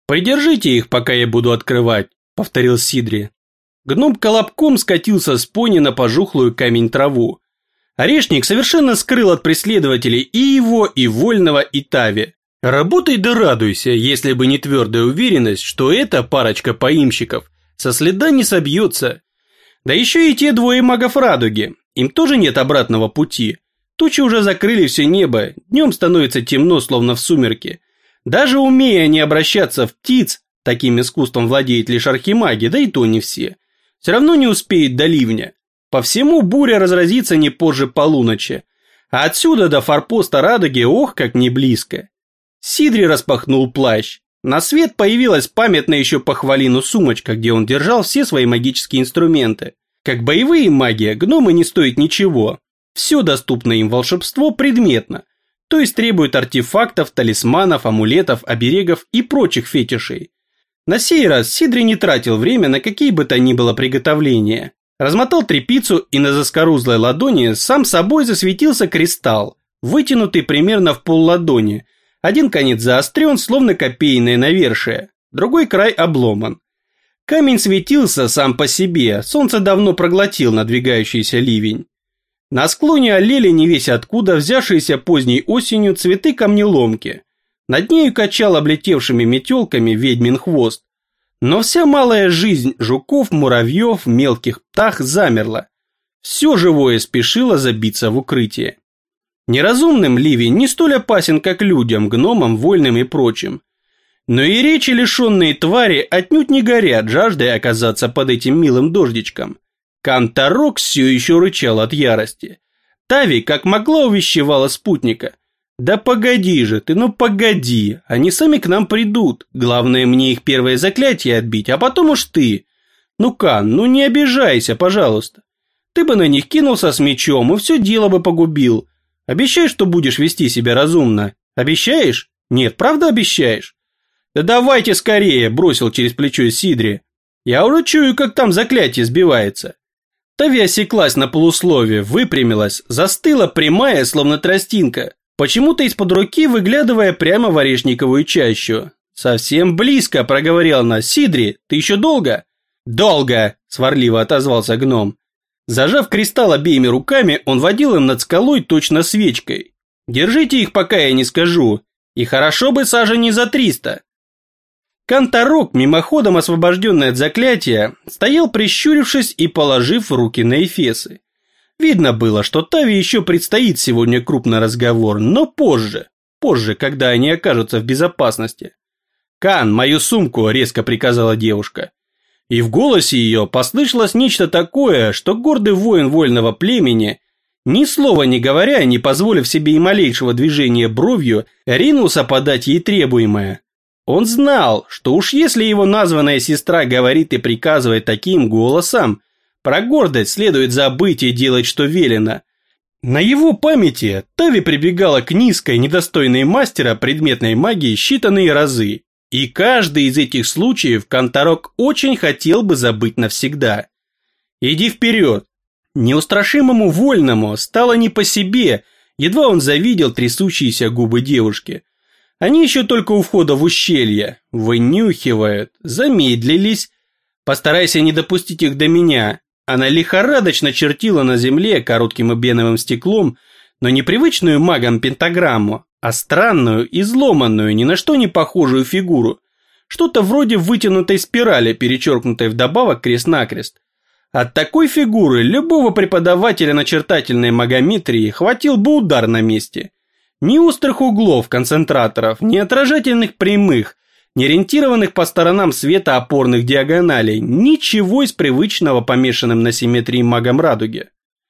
«Придержите их, пока я буду открывать», — повторил Сидри. Гном колобком скатился с пони на пожухлую камень траву. Орешник совершенно скрыл от преследователей и его, и Вольного, и Тави. Работай да радуйся, если бы не твердая уверенность, что эта парочка поимщиков со следа не собьется. Да еще и те двое магов радуги, им тоже нет обратного пути. Тучи уже закрыли все небо, днем становится темно, словно в сумерки. Даже умея не обращаться в птиц, таким искусством владеют лишь архимаги, да и то не все, все равно не успеет до ливня. По всему буря разразится не позже полуночи, а отсюда до форпоста радуги ох как не близко. Сидри распахнул плащ. На свет появилась памятная еще похвалину сумочка, где он держал все свои магические инструменты. Как боевые маги, гномы не стоят ничего. Все доступное им волшебство предметно, то есть требует артефактов, талисманов, амулетов, оберегов и прочих фетишей. На сей раз Сидри не тратил время на какие бы то ни было приготовления. Размотал тряпицу, и на заскорузлой ладони сам собой засветился кристалл, вытянутый примерно в полладони. Один конец заострен, словно копейное навершие, другой край обломан. Камень светился сам по себе, солнце давно проглотил надвигающийся ливень. На склоне олели невесть откуда взявшиеся поздней осенью цветы камнеломки. Над нею качал облетевшими метелками ведьмин хвост. Но вся малая жизнь жуков, муравьев, мелких птах замерла. Все живое спешило забиться в укрытие. Неразумным ливень не столь опасен, как людям, гномам, вольным и прочим. Но и речи лишенные твари отнюдь не горят жаждой оказаться под этим милым дождичком. Канторок все еще рычал от ярости. Тави как могла увещевала спутника. «Да погоди же ты, ну погоди, они сами к нам придут. Главное мне их первое заклятие отбить, а потом уж ты. Ну, Кан, ну не обижайся, пожалуйста. Ты бы на них кинулся с мечом и все дело бы погубил. Обещай, что будешь вести себя разумно. Обещаешь? Нет, правда обещаешь?» «Да давайте скорее», — бросил через плечо Сидри. «Я уже чую, как там заклятие сбивается». Тави осеклась на полуслове, выпрямилась, застыла прямая, словно тростинка, почему-то из-под руки выглядывая прямо в орешниковую чащу. «Совсем близко», — проговорила она. «Сидри, ты еще долго?» «Долго», — сварливо отозвался гном. Зажав кристалл обеими руками, он водил им над скалой точно свечкой. «Держите их, пока я не скажу. И хорошо бы саженей за 300. Канторок, мимоходом освобожденный от заклятия, стоял прищурившись и положив руки на эфесы. Видно было, что Тави еще предстоит сегодня крупный разговор, но позже, когда они окажутся в безопасности. «Кан, мою сумку!» – резко приказала девушка. И в голосе ее послышалось нечто такое, что гордый воин вольного племени, ни слова не говоря, не позволив себе и малейшего движения бровью, ринулся подать ей требуемое. Он знал, что уж если его названная сестра говорит и приказывает таким голосом, про гордость следует забыть и делать, что велено. На его памяти Тави прибегала к низкой, недостойной мастера предметной магии считанные разы, и каждый из этих случаев Канторок очень хотел бы забыть навсегда. «Иди вперед!» Неустрашимому вольному стало не по себе, едва он завидел трясущиеся губы девушки. Они еще только у входа в ущелье, вынюхивают, замедлились. «Постарайся не допустить их до меня». Она лихорадочно чертила на земле коротким эбеновым стеклом, но не привычную магам пентаграмму, а странную, изломанную, ни на что не похожую фигуру. Что-то вроде вытянутой спирали, перечеркнутой вдобавок крест-накрест. От такой фигуры любого преподавателя начертательной магометрии хватил бы удар на месте. Ни острых углов концентраторов, ни отражательных прямых, ни ориентированных по сторонам света опорных диагоналей, ничего из привычного помешанным на симметрии магом радуги.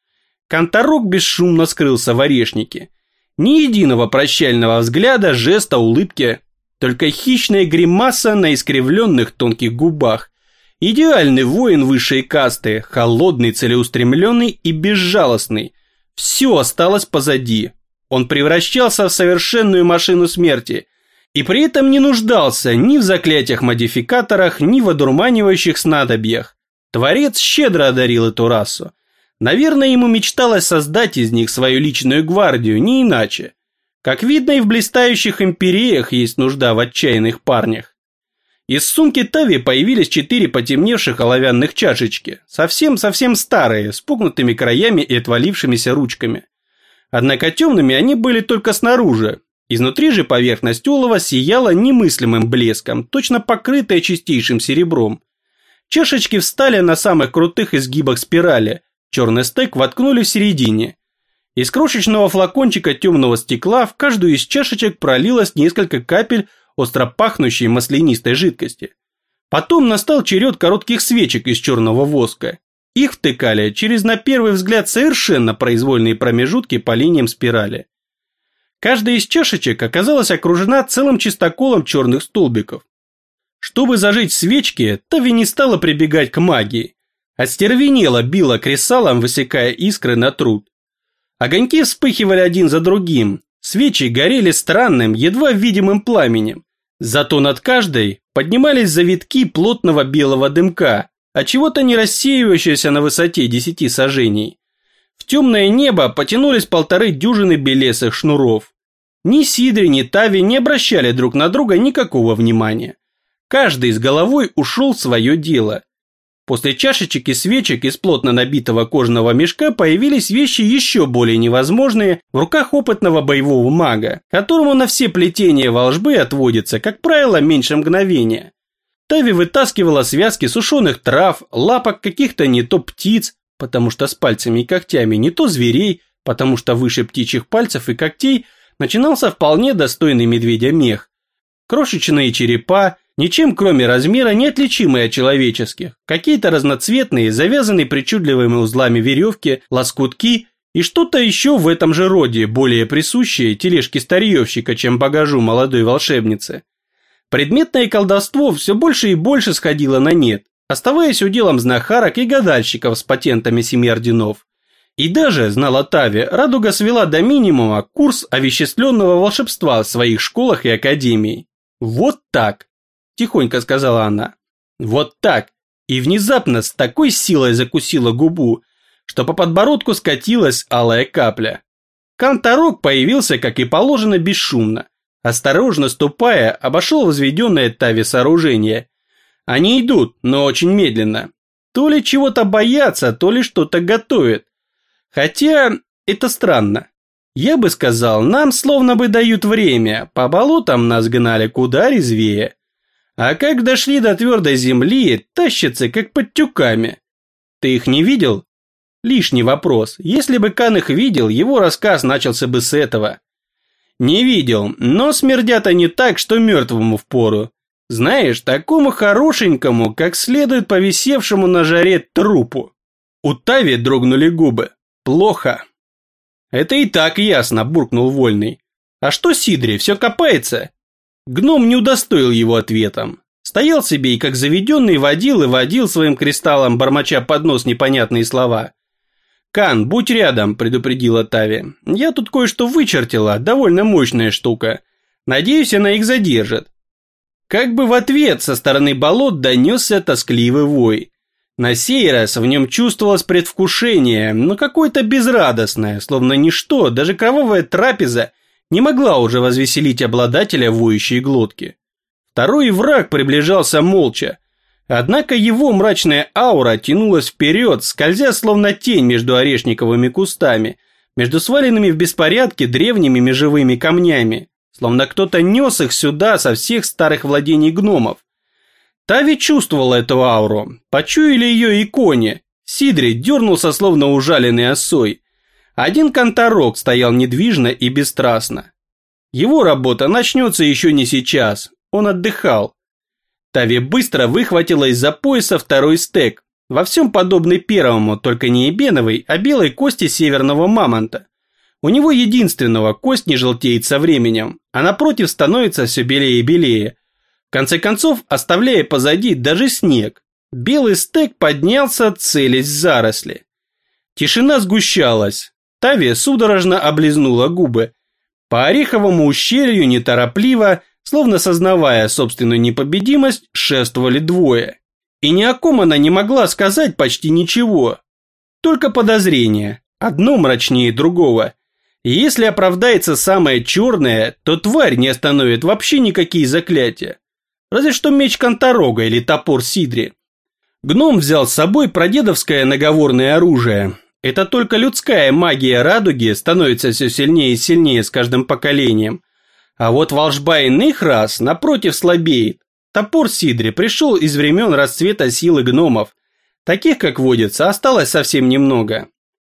Канторок бесшумно скрылся в орешнике. Ни единого прощального взгляда, жеста, улыбки, только хищная гримаса на искривленных тонких губах. Идеальный воин высшей касты, холодный, целеустремленный и безжалостный. Все осталось позади. Он превращался в совершенную машину смерти и при этом не нуждался ни в заклятиях-модификаторах, ни в одурманивающих снадобьях. Творец щедро одарил эту расу. Наверное, ему мечталось создать из них свою личную гвардию, не иначе. Как видно, и в блистающих империях есть нужда в отчаянных парнях. Из сумки Тави появились 4 потемневших оловянных чашечки, совсем-совсем старые, с погнутыми краями и отвалившимися ручками. Однако темными они были только снаружи. Изнутри же поверхность олова сияла немыслимым блеском, точно покрытая чистейшим серебром. Чашечки встали на самых крутых изгибах спирали, черный стек воткнули в середине. Из крошечного флакончика темного стекла в каждую из чашечек пролилось несколько капель остро пахнущей маслянистой жидкости. Потом настал черед коротких свечек из черного воска. Их втыкали через, на первый взгляд, совершенно произвольные промежутки по линиям спирали. Каждая из чашечек оказалась окружена целым чистоколом черных столбиков. Чтобы зажечь свечки, Тави не стала прибегать к магии. Остервенело била кресалом, высекая искры на труд. Огоньки вспыхивали один за другим, свечи горели странным, едва видимым пламенем. Зато над каждой поднимались завитки плотного белого дымка, отчего-то не рассеивающегося на высоте 10 саженей. В темное небо потянулись 1,5 дюжины белесых шнуров. Ни Сидри, ни Тави не обращали друг на друга никакого внимания. Каждый с головой ушел в свое дело. После чашечек и свечек из плотно набитого кожаного мешка появились вещи еще более невозможные в руках опытного боевого мага, которому на все плетения волшбы отводится, как правило, меньше мгновения. Тави вытаскивала связки сушеных трав, лапок каких-то не то птиц, потому что с пальцами и когтями, не то зверей, потому что выше птичьих пальцев и когтей начинался вполне достойный медведя мех. Крошечные черепа, ничем кроме размера не отличимые от человеческих, какие-то разноцветные, завязанные причудливыми узлами веревки, лоскутки и что-то еще в этом же роде, более присущее тележке старьевщика, чем багажу молодой волшебницы. Предметное колдовство все больше и больше сходило на нет, оставаясь уделом знахарок и гадальщиков с патентами 7 орденов. И даже, знала Тави, Радуга свела до минимума курс овеществленного волшебства в своих школах и академии. «Вот так», – тихонько сказала она, – «вот так», и внезапно с такой силой закусила губу, что по подбородку скатилась алая капля. Канторок появился, как и положено, бесшумно. Осторожно ступая, обошел возведенное Тави сооружение. Они идут, но очень медленно. То ли чего-то боятся, то ли что-то готовят. Хотя это странно. Я бы сказал, нам словно бы дают время, по болотам нас гнали куда резвее. А как дошли до твердой земли, тащатся как под тюками. Ты их не видел? Лишний вопрос. Если бы Кан их видел, его рассказ начался бы с этого. Не видел, но смердят они так, что мертвому впору. Знаешь, такому хорошенькому, как следует повисевшему на жаре трупу. У Тави дрогнули губы. Плохо. Это и так ясно, буркнул Вольный. А что Сидри, все копается? Гном не удостоил его ответом. Стоял себе и как заведенный водил и водил своим кристаллом, бормоча под нос непонятные слова. «Кан, будь рядом», – предупредила Тави. «Я тут кое-что вычертила, довольно мощная штука. Надеюсь, она их задержит». Как бы в ответ со стороны болот донесся тоскливый вой. На сей раз в нем чувствовалось предвкушение, но какое-то безрадостное, словно ничто, даже кровавая трапеза, не могла уже возвеселить обладателя воющей глотки. Второй враг приближался молча, однако его мрачная аура тянулась вперед, скользя словно тень между орешниковыми кустами, между сваленными в беспорядке древними межевыми камнями, словно кто-то нес их сюда со всех старых владений гномов. Тави чувствовала эту ауру, почуяли ее и кони. Сидри дернулся, словно ужаленный осой. Один канторок стоял недвижно и бесстрастно. Его работа начнется еще не сейчас, он отдыхал. Тави быстро выхватила из-за пояса второй стек, во всем подобный первому, только не эбеновой, а белой кости северного мамонта. У него единственного кость не желтеет со временем, а напротив становится все белее и белее. В конце концов, оставляя позади даже снег, белый стек поднялся, целясь в заросли. Тишина сгущалась. Тави судорожно облизнула губы. По ореховому ущелью неторопливо, словно сознавая собственную непобедимость, шествовали двое. И ни о ком она не могла сказать почти ничего. Только подозрения, одно мрачнее другого. И если оправдается самое черное, то тварь не остановит вообще никакие заклятия. разве что меч Конторога или топор Сидри. Гном взял с собой прадедовское наговорное оружие. Это только людская магия радуги становится все сильнее и сильнее с каждым поколением. А вот волшба иных рас, напротив, слабеет. Топор Сидри пришел из времен расцвета силы гномов. Таких, как водится, осталось совсем немного.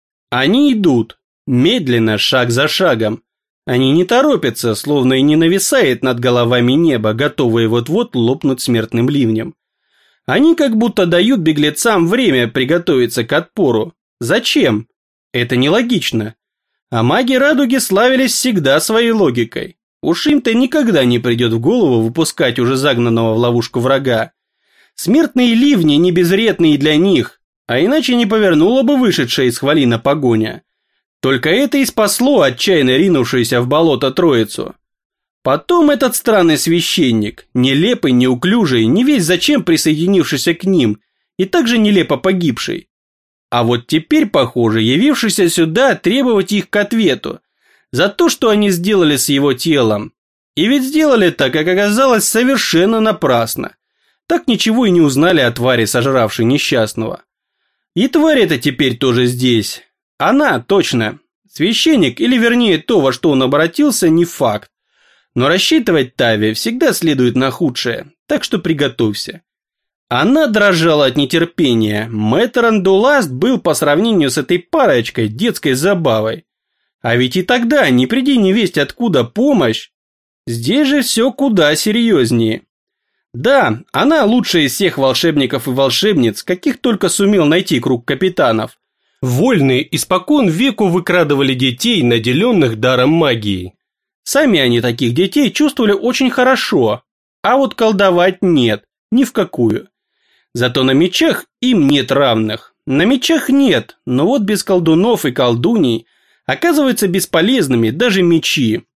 Они идут, медленно, шаг за шагом. Они не торопятся, словно и не нависает над головами небо, готовые вот-вот лопнуть смертным ливнем. Они как будто дают беглецам время приготовиться к отпору. Зачем? Это нелогично. А маги радуги славились всегда своей логикой. Уж им-то никогда не придет в голову выпускать уже загнанного в ловушку врага. Смертные ливни не безвредные для них, а иначе не повернула бы вышедшая из хвалина погоня. Только это и спасло отчаянно ринувшуюся в болото троицу. Потом этот странный священник, нелепый, неуклюжий, не весь зачем присоединившийся к ним, и также нелепо погибший. А вот теперь, похоже, явившийся сюда требовать их к ответу за то, что они сделали с его телом. И ведь сделали так, как оказалось, совершенно напрасно. Так ничего и не узнали о твари, сожравшей несчастного. И тварь эта теперь тоже здесь. Она, точно. Священник, или вернее то, во что он обратился, не факт. Но рассчитывать Тави всегда следует на худшее, так что приготовься. Она дрожала от нетерпения. Мэтр Андуласт был по сравнению с этой парочкой детской забавой. А ведь и тогда, не приди невесть откуда помощь, здесь же все куда серьезнее. Да, она лучшая из всех волшебников и волшебниц, каких только сумел найти круг капитанов. Вольные испокон веку выкрадывали детей, наделенных даром магии. Сами они таких детей чувствовали очень хорошо, а вот колдовать нет, ни в какую. Зато на мечах им нет равных. На мечах нет, но вот без колдунов и колдуней оказываются бесполезными даже мечи.